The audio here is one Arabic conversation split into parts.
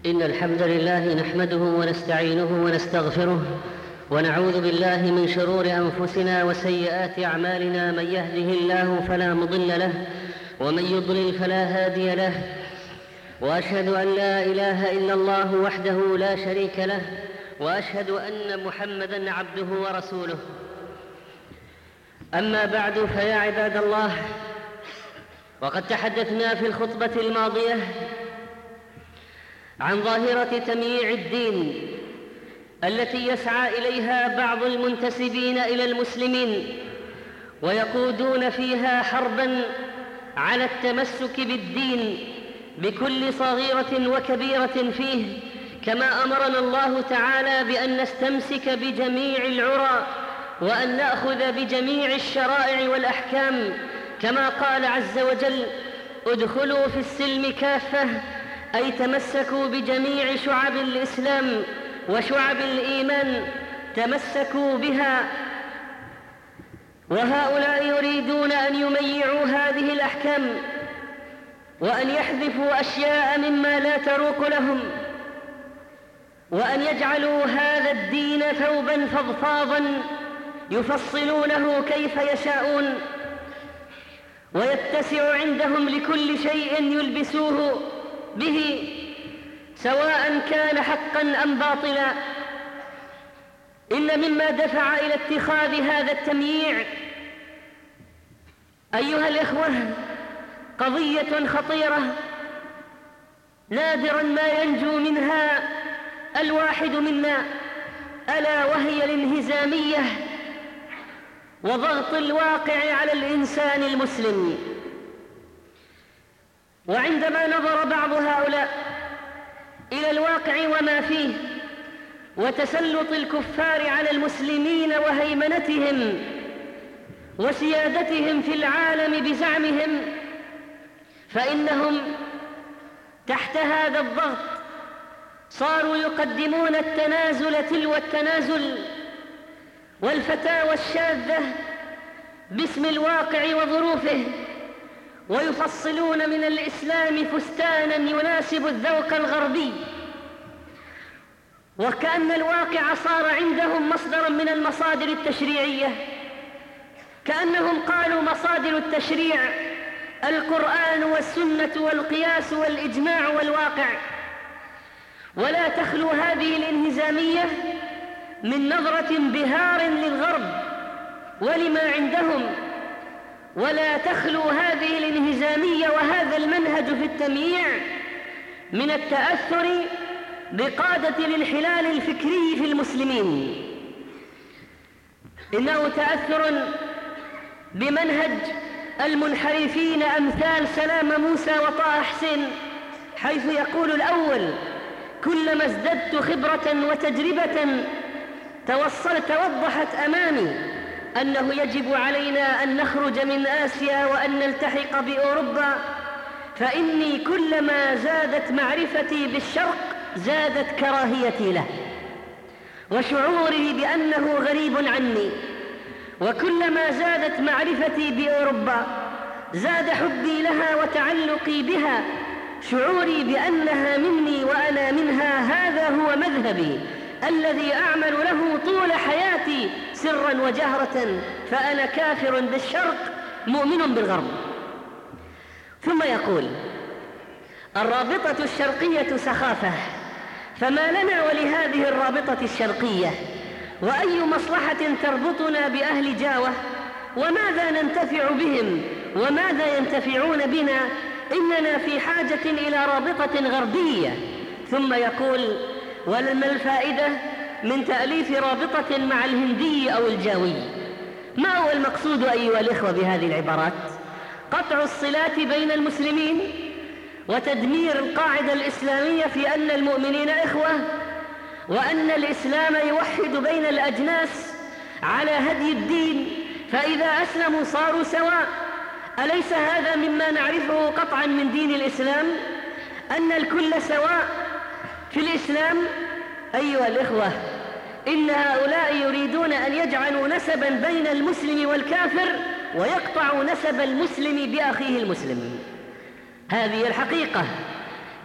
إن الحمد لله نحمده ونستعينه ونستغفره ونعوذ بالله من شرور أنفسنا وسيئات أعمالنا. من يهده الله فلا مضل له ومن يضلل فلا هادي له، وأشهد أن لا إله إلا الله وحده لا شريك له، وأشهد أن محمدًا عبده ورسوله. أما بعد، فيا عباد الله، وقد تحدثنا في الخطبة الماضية عن ظاهرة تمييع الدين التي يسعى إليها بعض المنتسبين إلى المسلمين، ويقودون فيها حرباً على التمسك بالدين بكل صغيرة وكبيرة فيه، كما أمرنا الله تعالى بأن نستمسك بجميع العرى وأن نأخذ بجميع الشرائع والأحكام، كما قال عز وجل: ادخلوا في السلم كافة، أي تمسكوا بجميع شعب الإسلام وشعب الإيمان، تمسكوا بها. وهؤلاء يريدون أن يميعوا هذه الأحكام وأن يحذفوا أشياء مما لا تروق لهم، وأن يجعلوا هذا الدين ثوبا فضفاضا يفصلونه كيف يشاءون، ويتسع عندهم لكل شيء يلبسوه به، سواء كان حقا أم باطلا. إن مما دفع إلى اتخاذ هذا التمييع أيها الإخوة قضية خطيرة نادرا ما ينجو منها الواحد منا، ألا وهي الانهزامية وضغط الواقع على الإنسان المسلم. وعندما نظر بعض هؤلاء إلى الواقع وما فيه وتسلط الكفار على المسلمين وهيمنتهم وسيادتهم في العالم بزعمهم، فإنهم تحت هذا الضغط صاروا يقدمون التنازل تلو التنازل والفتاوى الشاذة باسم الواقع وظروفه، ويفصلون من الإسلام فستاناً يناسب الذوق الغربي، وكأن الواقع صار عندهم مصدراً من المصادر التشريعية، كأنهم قالوا مصادر التشريع القرآن والسنة والقياس والإجماع والواقع. ولا تخلو هذه الانهزامية من نظرة انبهار للغرب ولما عندهم، ولا تخلو هذه الانهزامية وهذا المنهج في التمييع من التأثر بقادة الانحلال الفكري في المسلمين. إنه تأثر بمنهج المنحرفين أمثال سلام موسى وطه حسين، حيث يقول الأول: كلما ازددت خبرة وتجربة توضحت أمامي أنه يجب علينا أن نخرج من آسيا وأن نلتحق بأوروبا، فإني كلما زادت معرفتي بالشرق زادت كراهيتي له وشعوري بأنه غريب عني، وكلما زادت معرفتي بأوروبا زاد حبي لها وتعلقي بها، شعوري بأنها مني وأنا منها. هذا هو مذهبي الذي أعمل له طول حياتي سرا وجهرة، فأنا كافر بالشرق مؤمن بالغرب. ثم يقول: الرابطة الشرقية سخافة، فما لنا ولهذه الرابطة الشرقية؟ وأي مصلحة تربطنا بأهل جاوة؟ وماذا ننتفع بهم وماذا ينتفعون بنا؟ إننا في حاجة إلى رابطة غربية. ثم يقول: ولما الفائدة من تأليف رابطة مع الهندي أو الجاوي؟ ما هو المقصود أيها الإخوة بهذه العبارات؟ قطع الصلات بين المسلمين وتدمير القاعدة الإسلامية في أن المؤمنين إخوة، وأن الإسلام يوحد بين الأجناس على هدي الدين، فإذا أسلموا صاروا سواء. أليس هذا مما نعرفه قطعا من دين الإسلام، أن الكل سواء في الإسلام؟ أيها الإخوة، إن هؤلاء يريدون أن يجعلوا نسبا بين المسلم والكافر ويقطعوا نسب المسلم بأخيه المسلم. هذه الحقيقة.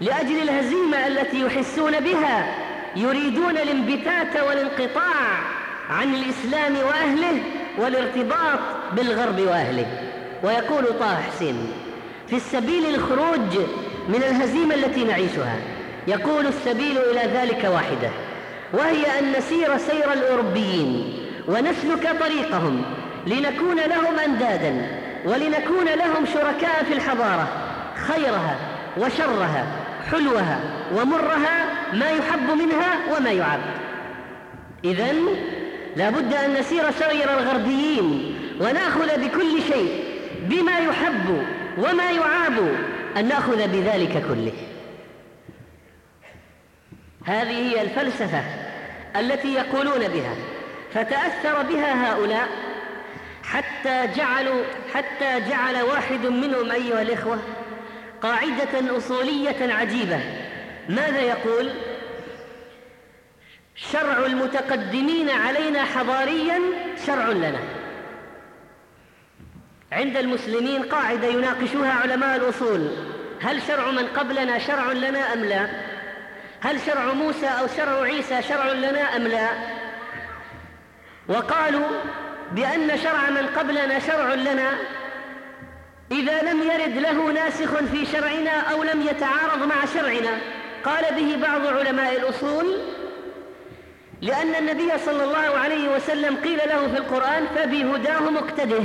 لأجل الهزيمة التي يحسون بها يريدون الانبتات والانقطاع عن الإسلام وأهله والارتباط بالغرب وأهله. ويقول طه حسين في السبيل الخروج من الهزيمة التي نعيشها، يقول: السبيل إلى ذلك واحدة، وهي أن نسير سير الأوروبيين ونسلك طريقهم لنكون لهم أندادا ولنكون لهم شركاء في الحضارة، خيرها وشرها، حلوها ومرها، ما يحب منها وما يعاب. إذن لا بد أن نسير سير الغربيين ونأخذ بكل شيء بما يحب وما يعاب، أن نأخذ بذلك كله. هذه هي الفلسفة التي يقولون بها، فتأثر بها هؤلاء حتى جعل واحد منهم أيها الإخوة قاعدة أصولية عجيبة. ماذا يقول؟ شرع المتقدمين علينا حضاريا شرع لنا. عند المسلمين قاعدة يناقشها علماء الأصول: هل شرع من قبلنا شرع لنا أم لا؟ هل شرع موسى أو شرع عيسى شرع لنا أم لا؟ وقالوا بأن شرع من قبلنا شرع لنا إذا لم يرد له ناسخ في شرعنا أو لم يتعارض مع شرعنا. قال به بعض علماء الأصول: لأن النبي صلى الله عليه وسلم قيل له في القرآن: فبهداه مقتده.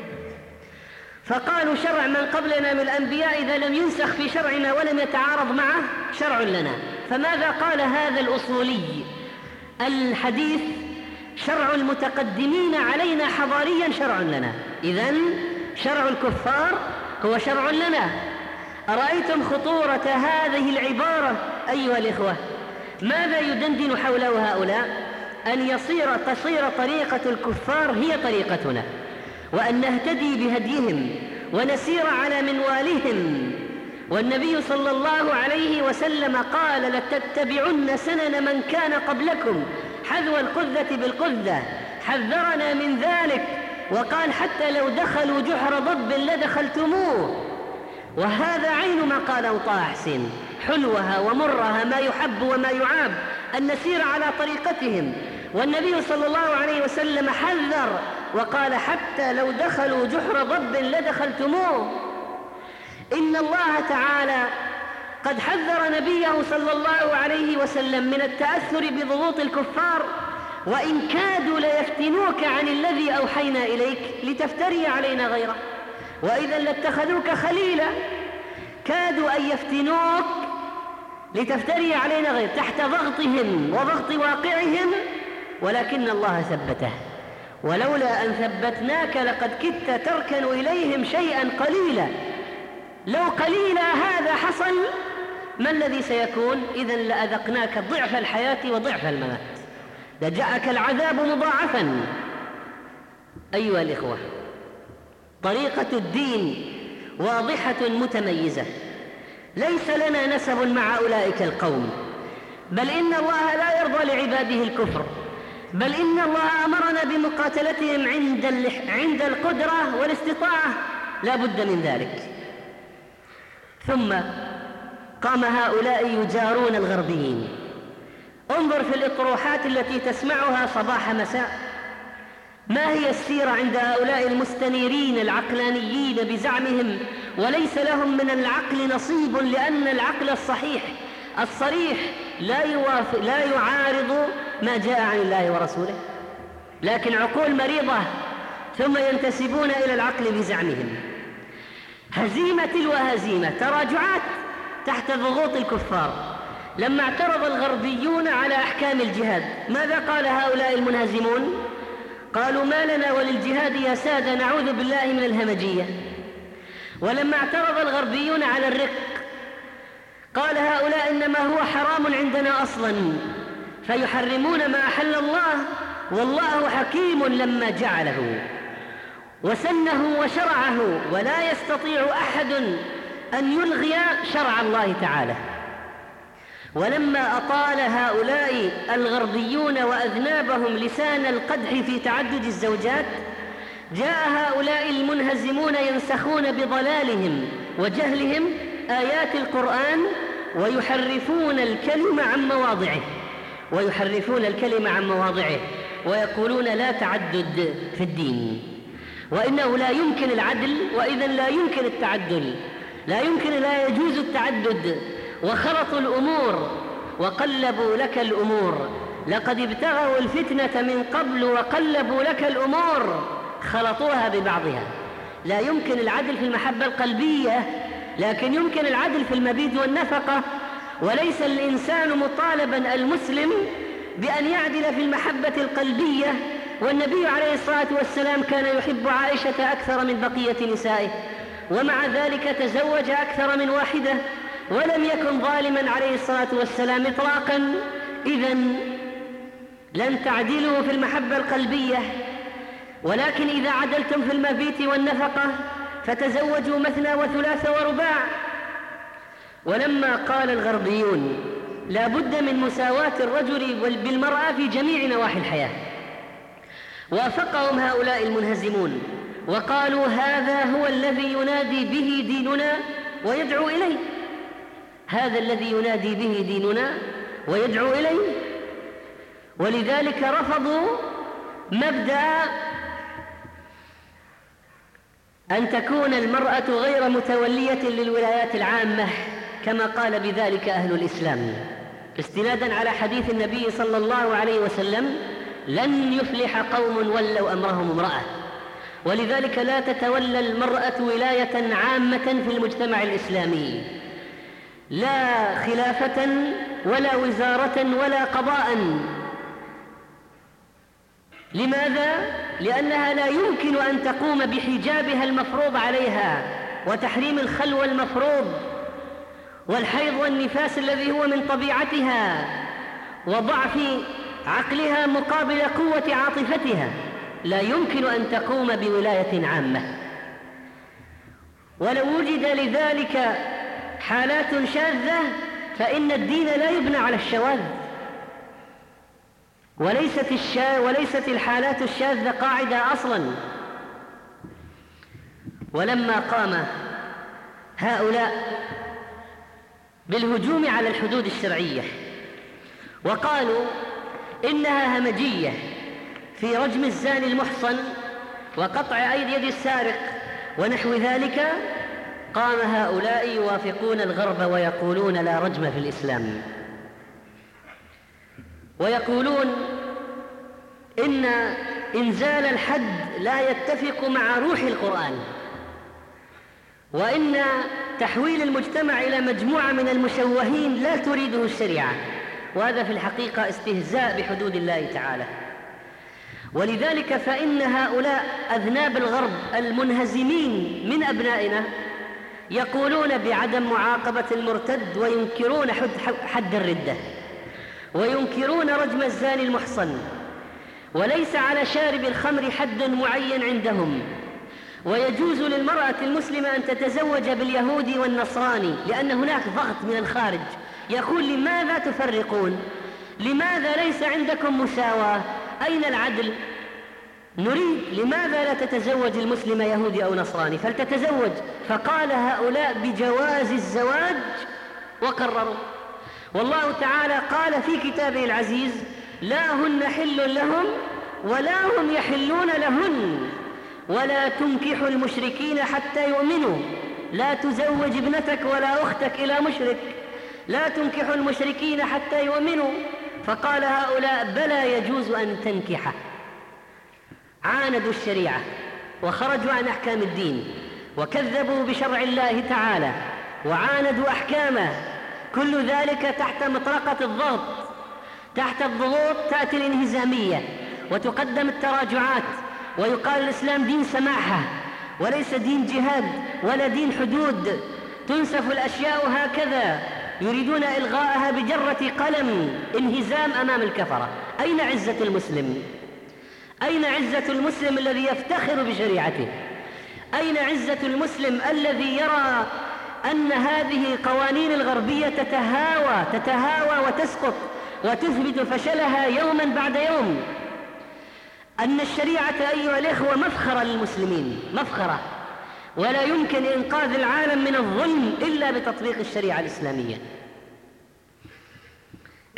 فقالوا شرع من قبلنا من الأنبياء إذا لم ينسخ في شرعنا ولم يتعارض معه شرع لنا. فماذا قال هذا الأصولي الحديث؟ شرع المتقدمين علينا حضاريا شرع لنا. إذن شرع الكفار هو شرع لنا. أرأيتم خطورة هذه العبارة أيها الإخوة؟ ماذا يدندن حوله هؤلاء؟ أن تصير طريقة الكفار هي طريقتنا، وأن نهتدي بهديهم ونسير على منوالهم. والنبي صلى الله عليه وسلم قال: لتتبعن سنن من كان قبلكم حذو القذة بالقذة. حذرنا من ذلك وقال: حتى لو دخلوا جحر ضب لدخلتموه. وهذا عين ما قاله طه حسين: حلوها ومرها، ما يحب وما يعاب، أن نسير على طريقتهم. والنبي صلى الله عليه وسلم حذر وقال: حتى لو دخلوا جحر ضب لدخلتموه. إن الله تعالى قد حذر نبيه صلى الله عليه وسلم من التأثر بضغوط الكفار، وإن كادوا ليفتنوك عن الذي أوحينا إليك لتفتري علينا غيره، وإذا لاتخذوك خليلا. كادوا أن يفتنوك لتفتري علينا غيره تحت ضغطهم وضغط واقعهم، ولكن الله ثبته. ولولا أن ثبتناك لقد كدت تركن إليهم شيئا قليلا. لو قليلا هذا حصل، ما الذي سيكون؟ إذن لأذقناك ضعف الحياة وضعف الممات، لجاءك العذاب مضاعفا. أيها الإخوة، طريقة الدين واضحة متميزة، ليس لنا نسب مع أولئك القوم، بل إن الله لا يرضى لعباده الكفر، بل إن الله أمرنا بمقاتلتهم عند القدرة والاستطاعة، لا بد من ذلك. ثم قام هؤلاء يجارون الغربيين. انظر في الإطروحات التي تسمعها صباح مساء. ما هي السيرة عند هؤلاء المستنيرين العقلانيين بزعمهم، وليس لهم من العقل نصيب، لأن العقل الصحيح الصريح لا يعارض ما جاء عن الله ورسوله، لكن عقول مريضة ثم ينتسبون إلى العقل بزعمهم. هزيمة تلو هزيمة، تراجعات تحت ضغوط الكفار. لما اعترض الغربيون على أحكام الجهاد، ماذا قال هؤلاء المنهزمون؟ قالوا: ما لنا وللجهاد يا سادة، نعوذ بالله من الهمجية. ولما اعترض الغربيون على الرق، قال هؤلاء: إنما هو حرام عندنا أصلا، فيحرمون ما أحل الله، والله حكيم لما جعله وسنه وشرعه، ولا يستطيع أحد أن يلغي شرع الله تعالى. ولما أطال هؤلاء الغربيون وأذنابهم لسان القدح في تعدد الزوجات، جاء هؤلاء المنهزمون ينسخون بضلالهم وجهلهم آيات القرآن ويحرفون الكلمة عن مواضعه ويقولون لا تعدد في الدين، وإنه لا يمكن العدل، وإذا لا يمكن التعدل، لا يجوز التعدد، وخلطوا الأمور وقلبوا لك الأمور. لقد ابتغوا الفتنة من قبل وقلبوا لك الأمور، خلطوها ببعضها. لا يمكن العدل في المحبة القلبية، لكن يمكن العدل في المبيت والنفقة. وليس الإنسان مطالبا المسلم بأن يعدل في المحبة القلبية، والنبي عليه الصلاة والسلام كان يحب عائشة أكثر من بقية نسائه، ومع ذلك تزوج أكثر من واحدة ولم يكن ظالما عليه الصلاة والسلام إطلاقا. إذن لن تعدلوا في المحبة القلبية، ولكن إذا عدلتم في المبيت والنفقة فتزوجوا مثنى وثلاث ورباع. ولما قال الغربيون لا بد من مساواة الرجل بالمرأة في جميع نواحي الحياة، وافقهم هؤلاء المنهزمون وقالوا هذا هو الذي ينادي به ديننا ويدعو إليه، هذا الذي ينادي به ديننا ويدعو إليه. ولذلك رفضوا مبدأ أن تكون المرأة غير متولية للولايات العامة كما قال بذلك أهل الإسلام، استنادا على حديث النبي صلى الله عليه وسلم لن يفلح قوم ولوا أمرهم امرأة. ولذلك لا تتولى المرأة ولاية عامة في المجتمع الإسلامي، لا خلافة ولا وزارة ولا قضاء. لماذا؟ لأنها لا يمكن أن تقوم بحجابها المفروض عليها وتحريم الخلوة المفروض والحيض والنفاس الذي هو من طبيعتها وضعف عقلها مقابل قوة عاطفتها، لا يمكن أن تقوم بولاية عامة. ولو وجد لذلك حالات شاذة فإن الدين لا يبنى على الشواذ، وليست الحالات الشاذة قاعدة أصلا. ولما قام هؤلاء بالهجوم على الحدود الشرعية وقالوا إنها همجية في رجم الزاني المحصن وقطع أيدي يد السارق ونحو ذلك، قام هؤلاء يوافقون الغرب ويقولون لا رجم في الإسلام، ويقولون إن إنزال الحد لا يتفق مع روح القرآن، وإن تحويل المجتمع إلى مجموعة من المشوهين لا تريده الشريعة، وهذا في الحقيقة استهزاء بحدود الله تعالى. ولذلك فإن هؤلاء أذناب الغرب المنهزمين من أبنائنا يقولون بعدم معاقبة المرتد وينكرون حد الردة وينكرون رجم الزاني المحصن، وليس على شارب الخمر حد معين عندهم، ويجوز للمرأة المسلمة أن تتزوج باليهودي والنصراني لأن هناك ضغط من الخارج يقول لماذا تفرقون؟ لماذا ليس عندكم مساواة؟ أين العدل؟ نريد لماذا لا تتزوج المسلمة يهودي أو نصراني؟ فلتتزوج. فقال هؤلاء بجواز الزواج وقرروا. والله تعالى قال في كتابه العزيز لا هن حل لهم ولا هم يحلون لهن ولا تنكحوا المشركين حتى يؤمنوا، لا تزوج ابنتك ولا أختك إلى مشرك، لا تنكحوا المشركين حتى يؤمنوا. فقال هؤلاء بلى يجوز أن تنكحه. عاندوا الشريعة وخرجوا عن أحكام الدين وكذبوا بشرع الله تعالى وعاندوا أحكامه، كل ذلك تحت مطرقة الضغط. تحت الضغوط تأتي الانهزامية وتقدم التراجعات ويقال الإسلام دين سماحة وليس دين جهاد ولا دين حدود، تنسف الأشياء هكذا، يريدون إلغاءها بجرة قلم. انهزام أمام الكفرة. أين عزة المسلم؟ أين عزة المسلم الذي يفتخر بشريعته؟ أين عزة المسلم الذي يرى أن هذه القوانين الغربية تتهاوى وتسقط وتثبت فشلها يوما بعد يوم؟ أن الشريعة أيها الإخوة مفخرة للمسلمين، مفخرة، ولا يمكن إنقاذ العالم من الظلم إلا بتطبيق الشريعة الإسلامية.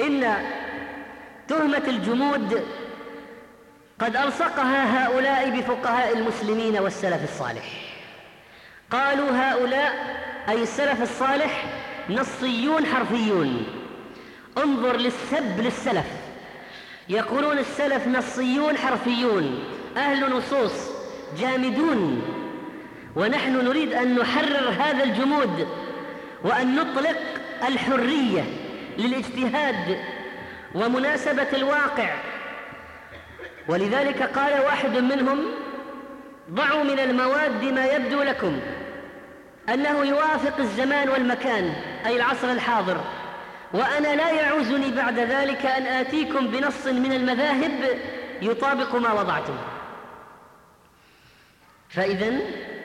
إن تهمة الجمود قد ألصقها هؤلاء بفقهاء المسلمين والسلف الصالح. قالوا هؤلاء أي السلف الصالح نصيون حرفيون. انظر للسب للسلف، يقولون السلف نصيون حرفيون، أهل نصوص جامدون، ونحن نريد أن نحرر هذا الجمود وأن نطلق الحرية للاجتهاد ومناسبة الواقع. ولذلك قال واحد منهم: ضعوا من المواد ما يبدو لكم أنه يوافق الزمان والمكان، أي العصر الحاضر، وأنا لا يعوزني بعد ذلك أن آتيكم بنص من المذاهب يطابق ما وضعتم. فإذن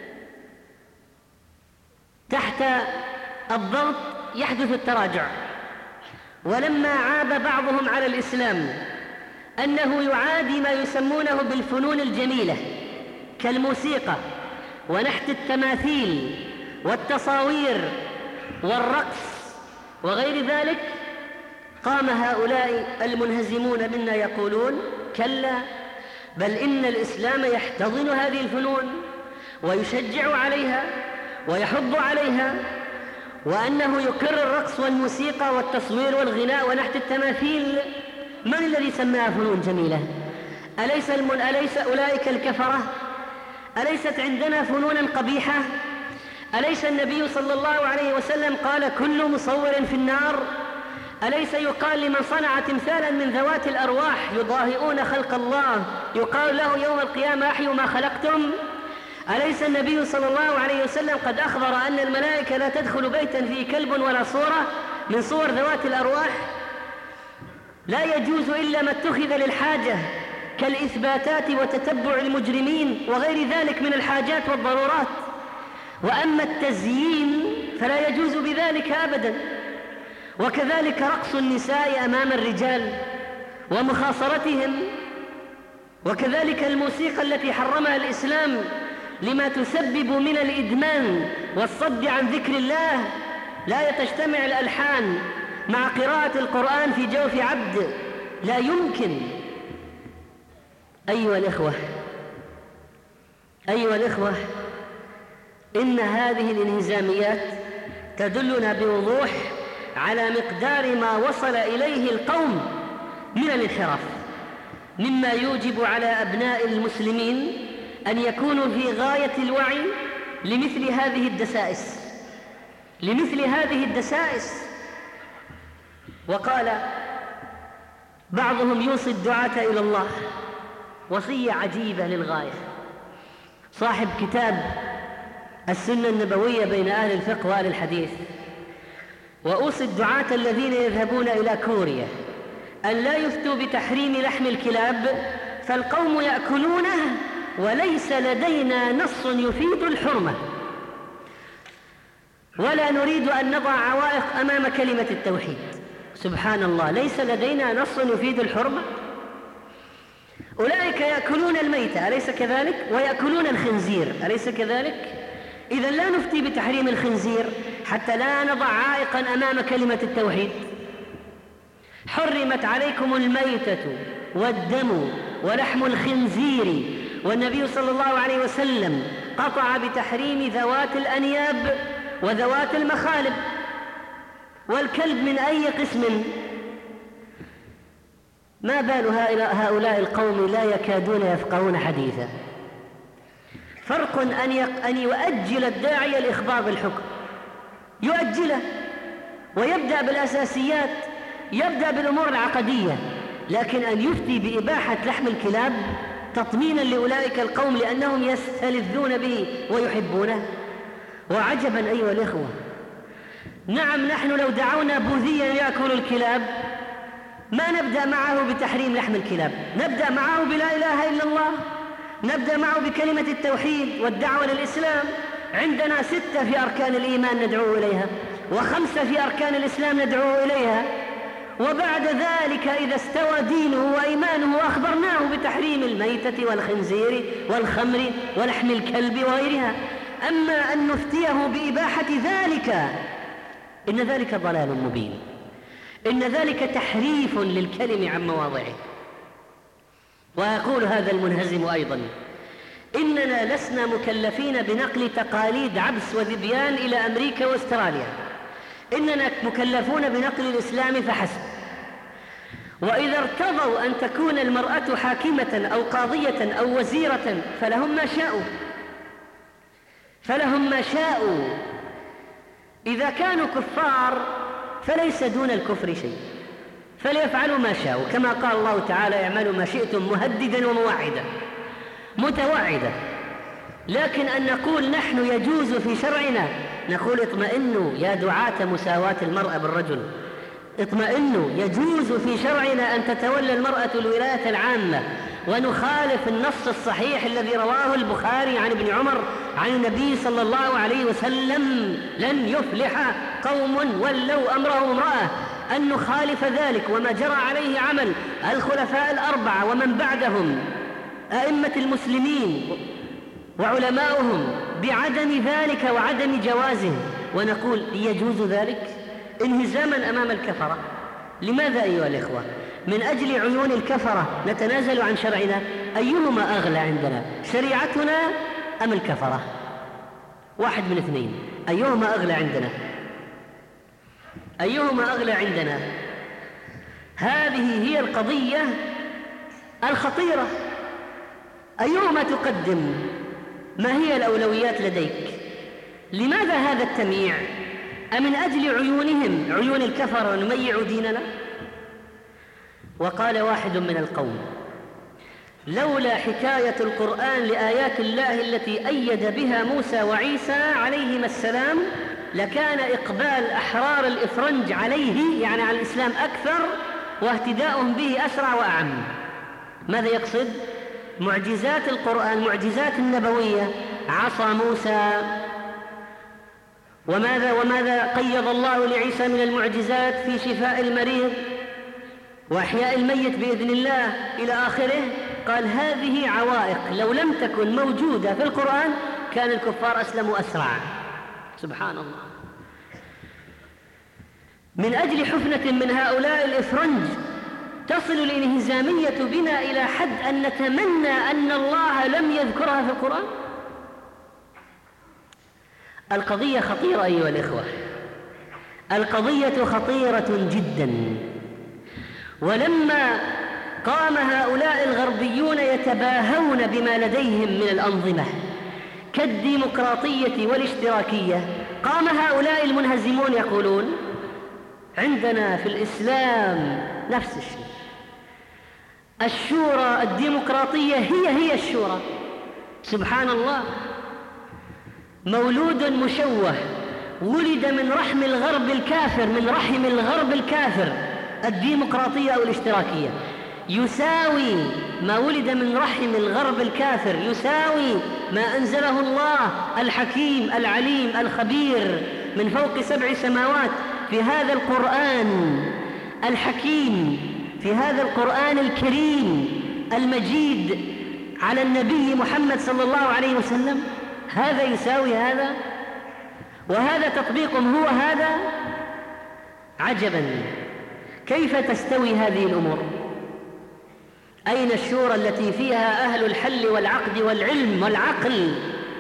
تحت الضغط يحدث التراجع. ولما عاب بعضهم على الإسلام أنه يعادي ما يسمونه بالفنون الجميلة كالموسيقى ونحت التماثيل والتصاوير والرقص وغير ذلك، قام هؤلاء المنهزمون منا يقولون: كلا، بل إن الإسلام يحتضن هذه الفنون ويشجع عليها ويحض عليها، وأنه يكرر الرقص والموسيقى والتصوير والغناء ونحت التماثيل. من الذي سماها فنون جميلة؟ أليس أولئك الكفرة؟ أليست عندنا فنونا قبيحة؟ أليس النبي صلى الله عليه وسلم قال: كل مصور في النار؟ أليس يقال لمن صنع تمثالا من ذوات الأرواح يضاهئون خلق الله يقال له يوم القيامة: أحيوا ما خلقتم؟ أليس النبي صلى الله عليه وسلم قد أخبر أن الملائكة لا تدخل بيتا فيه كلب ولا صورة من صور ذوات الأرواح؟ لا يجوز إلا ما اتخذ للحاجة كالإثباتات وتتبع المجرمين وغير ذلك من الحاجات والضرورات. وأما التزيين فلا يجوز بذلك أبدا. وكذلك رقص النساء أمام الرجال ومخاصرتهم، وكذلك الموسيقى التي حرمها الإسلام لما تسبب من الإدمان والصد عن ذكر الله. لا تجتمع الألحان مع قراءة القرآن في جوف عبد، لا يمكن. أيها الإخوة، إن هذه الانهزاميات تدلنا بوضوح على مقدار ما وصل إليه القوم من الانحراف، مما يوجب على أبناء المسلمين أن يكونوا في غاية الوعي لمثل هذه الدسائس. وقال بعضهم يوصي الدعاة إلى الله وصية عجيبة للغاية، صاحب كتاب السنة النبوية بين أهل الفقه وأهل الحديث: وأوصي الدعاة الذين يذهبون إلى كوريا أن لا يفتوا بتحريم لحم الكلاب فالقوم يأكلونه وليس لدينا نص يفيد الحرمة، ولا نريد أن نضع عوائق أمام كلمة التوحيد. سبحان الله، ليس لدينا نص يفيد الحرمة. أولئك يأكلون الميتة، أليس كذلك؟ ويأكلون الخنزير، أليس كذلك؟ إذن لا نفتي بتحريم الخنزير حتى لا نضع عائقا أمام كلمة التوحيد. حرمت عليكم الميتة والدم ولحم الخنزير، والنبي صلى الله عليه وسلم قطع بتحريم ذوات الأنياب وذوات المخالب. والكلب من أي قسم؟ ما بال هؤلاء القوم لا يكادون يفقهون حديثا. فرق أن يؤجل الداعي الإخبار بالحكم، يؤجله ويبدأ بالأساسيات، يبدأ بالأمور العقدية، لكن أن يفتي بإباحة لحم الكلاب تطمينا لأولئك القوم لأنهم يستلذون به ويحبونه. وعجبا أيها الإخوة، نعم نحن لو دعونا بوذيا يأكل الكلاب ما نبدأ معه بتحريم لحم الكلاب، نبدأ معه بلا إله إلا الله، نبدأ معه بكلمة التوحيد والدعوة للإسلام. عندنا 6 في أركان الإيمان ندعو إليها، و5 في أركان الإسلام ندعو إليها، وبعد ذلك إذا استوى دينه وإيمانه أخبرناه بتحريم الميتة والخنزير والخمر ولحم الكلب وغيرها. أما أن نفتيه بإباحة ذلك إن ذلك ضلال مبين. إن ذلك تحريف للكلم عن مواضعه. ويقول هذا المنهزم أيضا: إننا لسنا مكلفين بنقل تقاليد عبس وذبيان إلى أمريكا وأستراليا، إننا مكلفون بنقل الإسلام فحسب. وإذا ارتضوا أن تكون المرأة حاكمة أو قاضية أو وزيرة فلهم ما شاءوا. إذا كانوا كفار فليس دون الكفر شيء، فليفعلوا ما شاءوا، كما قال الله تعالى: اعملوا ما شئتم مهددا وموعدا، متوعدا. لكن أن نقول نحن يجوز في شرعنا، نقول اطمئنوا يا دعاة مساواة المرأة بالرجل، اطمئنوا، يجوز في شرعنا أن تتولى المرأة الولاية العامة، ونخالف النص الصحيح الذي رواه البخاري عن ابن عمر عن النبي صلى الله عليه وسلم: لن يفلح قوم ولوا أمرهم امرأة، أن نخالف ذلك وما جرى عليه عمل الخلفاء الأربعة ومن بعدهم أئمة المسلمين وعلماؤهم بعدم ذلك وعدم جوازه، ونقول يجوز ذلك انهزاما أمام الكفرة. لماذا أيها الإخوة؟ من أجل عيون الكفرة نتنازل عن شرعنا؟ أيهما أغلى عندنا، شريعتنا أم الكفرة؟ واحد من اثنين، أيهما أغلى عندنا؟ أيهما أغلى عندنا؟ هذه هي القضية الخطيرة. أيهما تقدم؟ ما هي الأولويات لديك؟ لماذا هذا التمييع؟ أمن أجل عيونهم، عيون الكفرة، نميع ديننا؟ وقال واحد من القوم: لولا حكاية القرآن لآيات الله التي أيد بها موسى وعيسى عليهما السلام لكان إقبال أحرار الإفرنج عليه، يعني على الإسلام، أكثر، واهتداؤهم به أسرع وأعم. ماذا يقصد؟ معجزات القرآن، معجزات النبوية، عصا موسى، وماذا قيض الله لعيسى من المعجزات في شفاء المريض وإحياء الميت بإذن الله إلى آخره. قال هذه عوائق لو لم تكن موجودة في القرآن كان الكفار أسلموا أسرع. سبحان الله. من أجل حفنة من هؤلاء الإفرنج تصل الانهزامية بنا إلى حد أن نتمنى أن الله لم يذكرها في القرآن. القضية خطيرة أيها الإخوة، القضية خطيرة جدا. ولما قام هؤلاء الغربيون يتباهون بما لديهم من الأنظمة كالديمقراطية والاشتراكية، قام هؤلاء المنهزمون يقولون عندنا في الإسلام نفس الشيء، الشورى الديمقراطية هي الشورى. سبحان الله، مولود مشوه ولد من رحم الغرب الكافر، من رحم الغرب الكافر، الديمقراطية أو الاشتراكية يساوي ما ولد من رحم الغرب الكافر، يساوي ما أنزله الله الحكيم العليم الخبير من فوق 7 سماوات في هذا القرآن الحكيم، في هذا القرآن الكريم المجيد على النبي محمد صلى الله عليه وسلم. هذا يساوي هذا، وهذا تطبيقهم هو هذا. عجبا، كيف تستوي هذه الأمور؟ أين الشورى التي فيها أهل الحل والعقد والعلم والعقل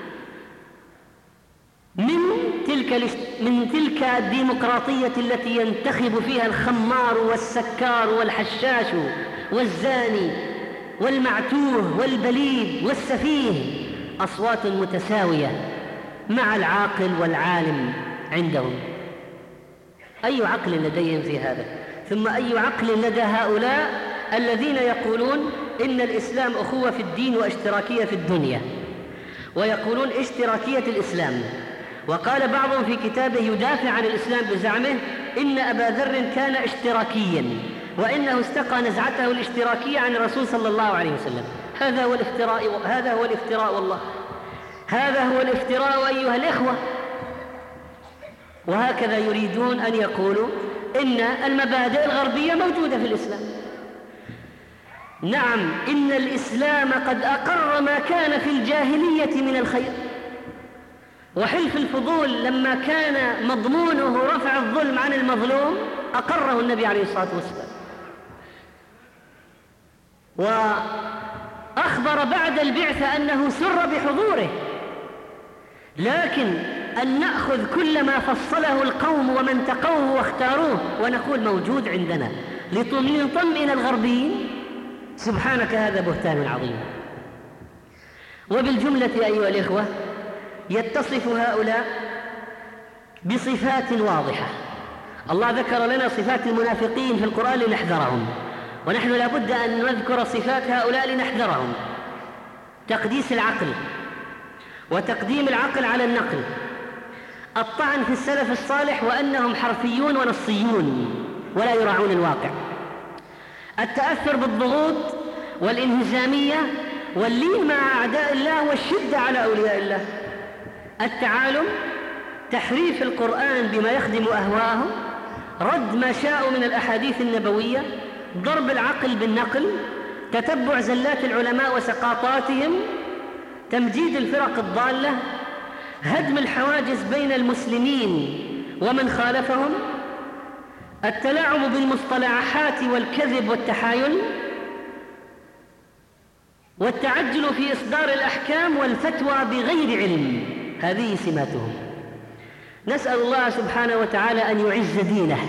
من تلك الديمقراطية التي ينتخب فيها الخمار والسكار والحشاش والزاني والمعتوه والبليد والسفيه أصوات متساوية مع العاقل والعالم عندهم؟ أي عقل لديهم في هذا؟ ثم أي عقل لدى هؤلاء الذين يقولون إن الإسلام أخوة في الدين واشتراكية في الدنيا، ويقولون اشتراكية الإسلام؟ وقال بعضهم في كتابه يدافع عن الإسلام بزعمه إن أبا ذر كان اشتراكيا وإنه استقى نزعته الاشتراكية عن الرسول صلى الله عليه وسلم. هذا هو الافتراء والله، هذا هو الافتراء أيها الإخوة. وهكذا يريدون أن يقولوا إن المبادئ الغربية موجودة في الإسلام. نعم، إن الإسلام قد أقر ما كان في الجاهلية من الخير، وحلف الفضول لما كان مضمونه رفع الظلم عن المظلوم أقره النبي عليه الصلاة والسلام، وأخبر بعد البعثة أنه سر بحضوره. لكن أن نأخذ كل ما فصله القوم ومن تقوه واختاروه ونقول موجود عندنا لنطمئن الغربيين، سبحانك هذا بهتان عظيم. وبالجملة أيها الإخوة يتصف هؤلاء بصفات واضحة. الله ذكر لنا صفات المنافقين في القرآن لنحذرهم، ونحن لابد أن نذكر صفات هؤلاء لنحذرهم: تقديس العقل وتقديم العقل على النقل، الطعن في السلف الصالح وأنهم حرفيون ونصيون ولا يراعون الواقع، التأثر بالضغوط والانهزامية واللين مع أعداء الله والشدة على أولياء الله، التعالم، تحريف القرآن بما يخدم أهواءهم، رد ما شاءوا من الأحاديث النبوية، ضرب العقل بالنقل، تتبع زلات العلماء وسقاطاتهم، تمجيد الفرق الضالة، هدم الحواجز بين المسلمين ومن خالفهم، التلاعب بالمصطلحات والكذب والتحايل، والتعجل في إصدار الأحكام والفتوى بغير علم. هذه سماتهم. نسأل الله سبحانه وتعالى أن يعز دينه،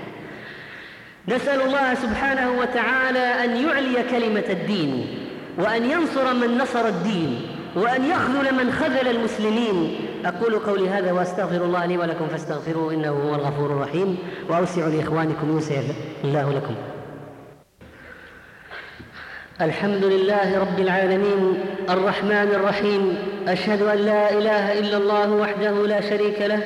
نسأل الله سبحانه وتعالى أن يعلي كلمة الدين، وأن ينصر من نصر الدين، وأن يخذل من خذل المسلمين. أقول قولي هذا وأستغفر الله لي ولكم فاستغفروه إنه هو الغفور الرحيم، وأوسع لإخوانكم يوسع الله لكم. الحمد لله رب العالمين الرحمن الرحيم، أشهد أن لا إله إلا الله وحده لا شريك له،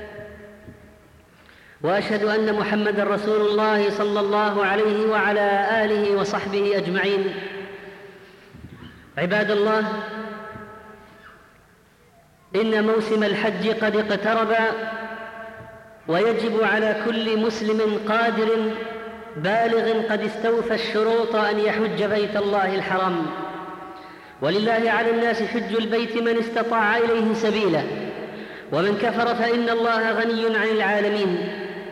وأشهد أن محمدًا رسول الله صلى الله عليه وعلى آله وصحبه أجمعين. عباد الله، إن موسم الحج قد اقترب، ويجب على كل مسلم قادر بالغ قد استوفى الشروط أن يحج بيت الله الحرام. ولله على الناس حج البيت من استطاع إليه سبيلا، ومن كفر فإن الله غني عن العالمين.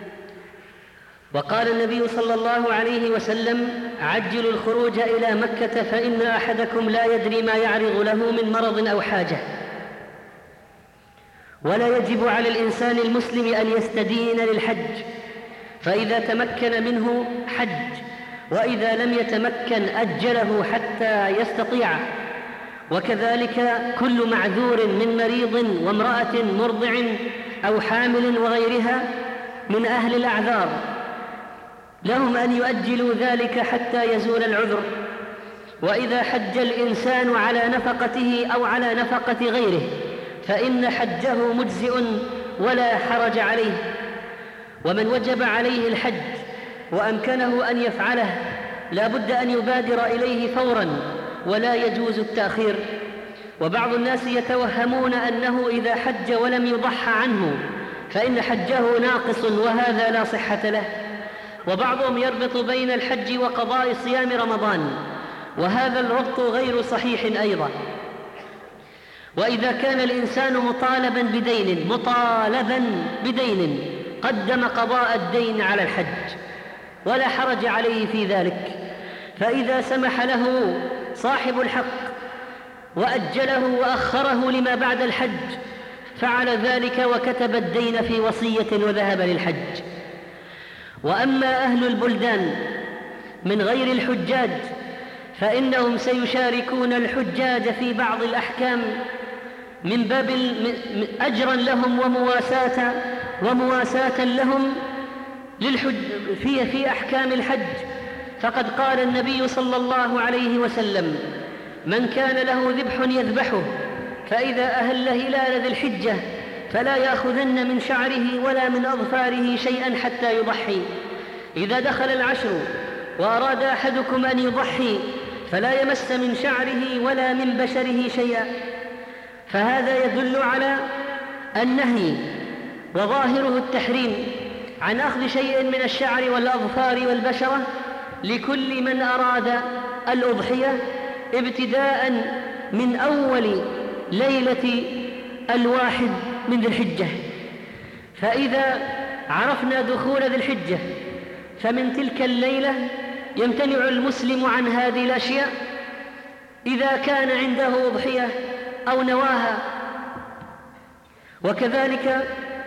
وقال النبي صلى الله عليه وسلم: عجلوا الخروج إلى مكة فإن أحدكم لا يدري ما يعرض له من مرض أو حاجة. ولا يجب على الإنسان المسلم أن يستدين للحج، فإذا تمكن منه حج، وإذا لم يتمكن أجله حتى يستطيع. وكذلك كل معذور من مريض وامرأة مرضع أو حامل وغيرها من أهل الأعذار لهم أن يؤجلوا ذلك حتى يزول العذر. وإذا حج الإنسان على نفقته أو على نفقة غيره فإن حجه مجزئ ولا حرج عليه. ومن وجب عليه الحج وأمكنه أن يفعله لا بد أن يبادر إليه فوراً، ولا يجوز التأخير. وبعض الناس يتوهمون أنه إذا حج ولم يضح عنه فإن حجه ناقص، وهذا لا صحة له. وبعضهم يربط بين الحج وقضاء صيام رمضان، وهذا الربط غير صحيح أيضا. وإذا كان الإنسان مطالبا بدين قدم قضاء الدين على الحج ولا حرج عليه في ذلك. فإذا سمح له صاحب الحق وأجله وأخره لما بعد الحج فعل ذلك وكتب الدين في وصية وذهب للحج. وأما أهل البلدان من غير الحجاج فإنهم سيشاركون الحجاج في بعض الأحكام من باب أجرا لهم ومواساة لهم في أحكام الحج. فقد قال النبي صلى الله عليه وسلم: من كان له ذبح يذبحه فإذا أهل هلال ذي الحجة فلا يأخذن من شعره ولا من أظفاره شيئا حتى يضحي. إذا دخل العشر وأراد أحدكم أن يضحي فلا يمس من شعره ولا من بشره شيئا. فهذا يدل على النهي وظاهره التحريم عن أخذ شيء من الشعر والأظفار والبشرة لكل من أراد الأضحية ابتداء من أول ليلة 1 من ذي الحجة. فإذا عرفنا دخول ذي الحجة فمن تلك الليلة يمتنع المسلم عن هذه الأشياء إذا كان عنده أضحية أو نواها. وكذلك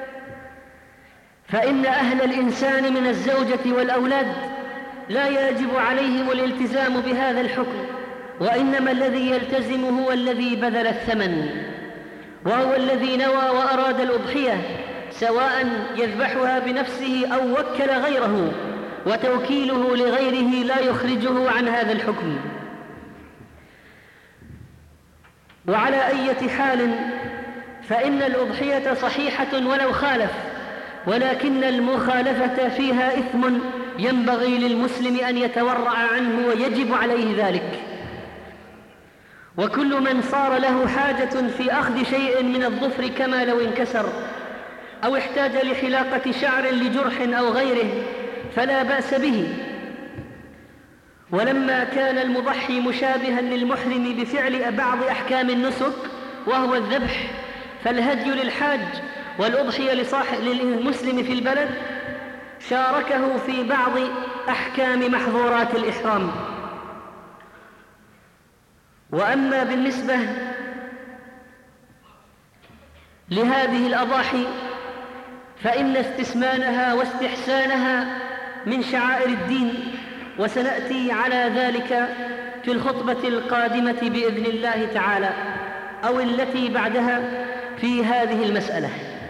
فإن أهل الإنسان من الزوجة والأولاد لا يجب عليهم الالتزام بهذا الحكم، وإنما الذي يلتزم هو الذي بذل الثمن، وهو الذي نوى وأراد الأضحية، سواء يذبحها بنفسه أو وكل غيره، وتوكيله لغيره لا يخرجه عن هذا الحكم. وعلى أي حال فإن الأضحية صحيحة ولو خالف، ولكن المخالفة فيها إثم ينبغي للمسلم أن يتورع عنه ويجب عليه ذلك. وكل من صار له حاجة في أخذ شيء من الظفر كما لو انكسر أو احتاج لحلاقة شعر لجرح أو غيره فلا بأس به. ولما كان المضحي مشابها للمحرم بفعل بعض أحكام النسك وهو الذبح، فالهدي للحاج والأضحية للمسلم في البلد شاركه في بعض أحكام محظورات الإحرام. وأما بالنسبة لهذه الأضاحي فإن استسمانها واستحسانها من شعائر الدين، وسنأتي على ذلك في الخطبة القادمة بإذن الله تعالى أو التي بعدها في هذه المسألة.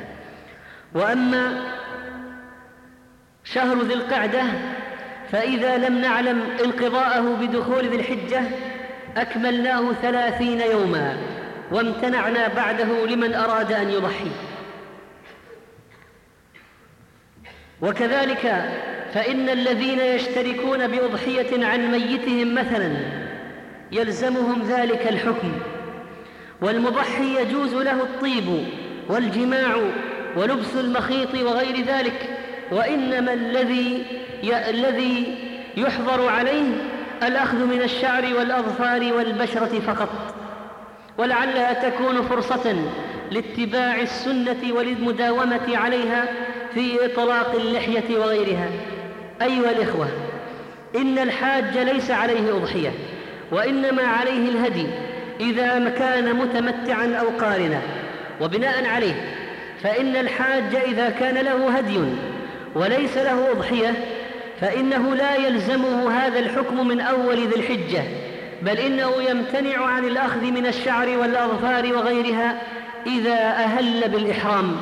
وأما شهر ذي القعدة فإذا لم نعلم انقضاءه بدخول ذي الحجة أكملناه 30 يوما، وامتنعنا بعده لمن أراد أن يضحي. وكذلك فإن الذين يشتركون بأضحية عن ميتهم مثلا يلزمهم ذلك الحكم، والمضحي يجوز له الطيب والجماع ولبس المخيط وغير ذلك، وإنما الذي يحظر عليه الأخذ من الشعر والأظفار والبشرة فقط. ولعلها تكون فرصة لاتباع السنة وللمداومة عليها في إطلاق اللحية وغيرها. أيها الإخوة، إن الحاج ليس عليه أضحية، وإنما عليه الهدي إذا كان متمتعا أو قارنا. وبناء عليه فإن الحاج إذا كان له هدي وليس له أضحية فإنه لا يلزمه هذا الحكم من أول ذي الحجة، بل إنه يمتنع عن الأخذ من الشعر والأظفار وغيرها إذا أهل بالإحرام.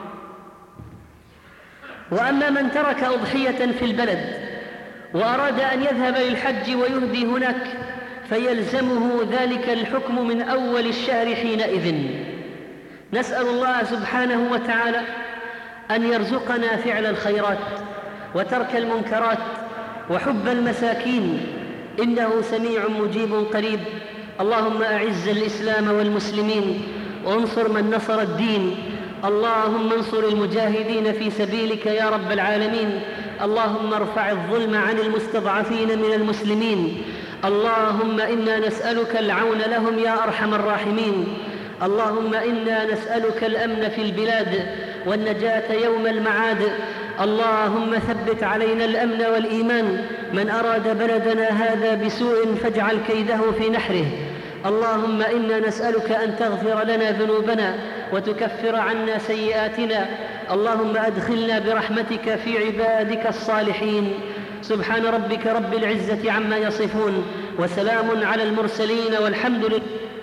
وأما من ترك أضحية في البلد وأراد أن يذهب للحج ويهدي هناك فيلزمه ذلك الحكم من أول الشهر حينئذ. نسأل الله سبحانه وتعالى أن يرزقنا فعل الخيرات وترك المنكرات وحب المساكين، إنه سميع مجيب قريب. اللهم أعز الإسلام والمسلمين وانصر من نصر الدين. اللهم انصر المجاهدين في سبيلك يا رب العالمين. اللهم ارفع الظلم عن المستضعفين من المسلمين. اللهم إنا نسألك العون لهم يا أرحم الراحمين. اللهم إنا نسألك الأمن في البلاد والنجاة يوم المعاد. اللهم ثبت علينا الأمن والإيمان. من أراد بلدنا هذا بسوء فاجعل كيده في نحره. اللهم إنا نسألك أن تغفر لنا ذنوبنا وتكفر عنا سيئاتنا. اللهم أدخلنا برحمتك في عبادك الصالحين. سبحان ربك رب العزة عما يصفون، وسلام على المرسلين، والحمد لله.